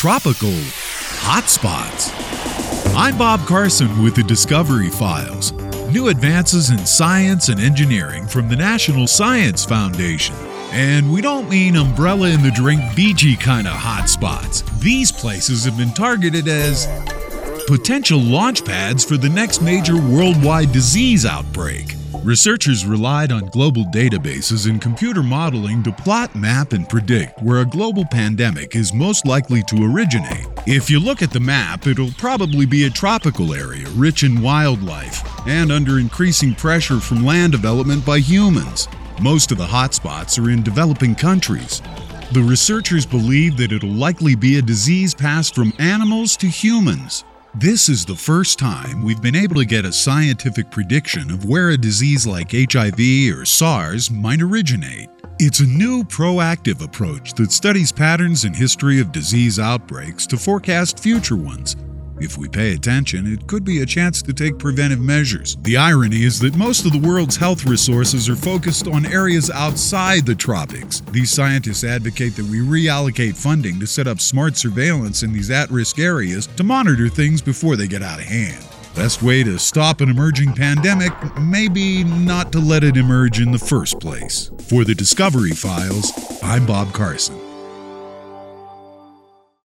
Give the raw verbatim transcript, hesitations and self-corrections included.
tropical hotspots. I'm Bob Carson with the Discovery Files, new advances in science and engineering from the National Science Foundation. And we don't mean umbrella-in-the-drink beachy kind of hotspots. These places have been targeted as potential launch pads for the next major worldwide disease outbreak. Researchers relied on global databases and computer modeling to plot, map, and predict where a global pandemic is most likely to originate. If you look at the map, it'll probably be a tropical area rich in wildlife and under increasing pressure from land development by humans. Most of the hotspots are in developing countries. The researchers believe that it'll likely be a disease passed from animals to humans. This is the first time we've been able to get a scientific prediction of where a disease like H I V or SARS might originate. It's a new proactive approach that studies patterns and history of disease outbreaks to forecast future ones. If we pay attention, it could be a chance to take preventive measures. The irony is that most of the world's health resources are focused on areas outside the tropics. These scientists advocate that we reallocate funding to set up smart surveillance in these at-risk areas to monitor things before they get out of hand. Best way to stop an emerging pandemic may be not to let it emerge in the first place. For the Discovery Files, I'm Bob Carson.